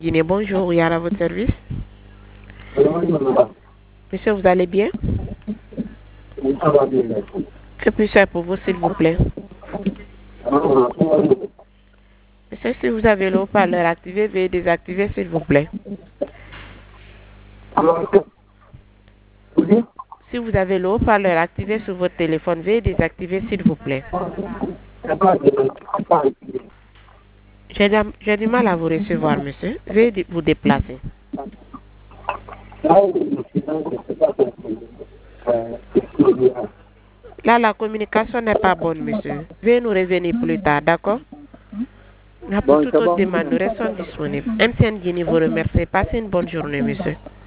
Guinée, bonjour, Yara, à votre service. Madame. Monsieur, vous allez bien? Oui, ça va bien, merci. Que puis-je faire pour vous, s'il vous plaît? Alors, Monsieur, si vous avez le haut-parleur activé, veuillez désactiver, s'il vous plaît. vous dites, Si vous avez le haut-parleur activé sur votre téléphone, veuillez désactiver, s'il vous plaît. c'est pas de J'ai du mal à vous recevoir, monsieur. Veuillez vous déplacer. Là, la communication n'est pas bonne, monsieur. Veuillez nous revenir plus tard, d'accord? Là, pour Bon, toute c'est autre bon. demande, nous restons disponibles. MTN Guinée vous remercie. Passez une bonne journée, monsieur.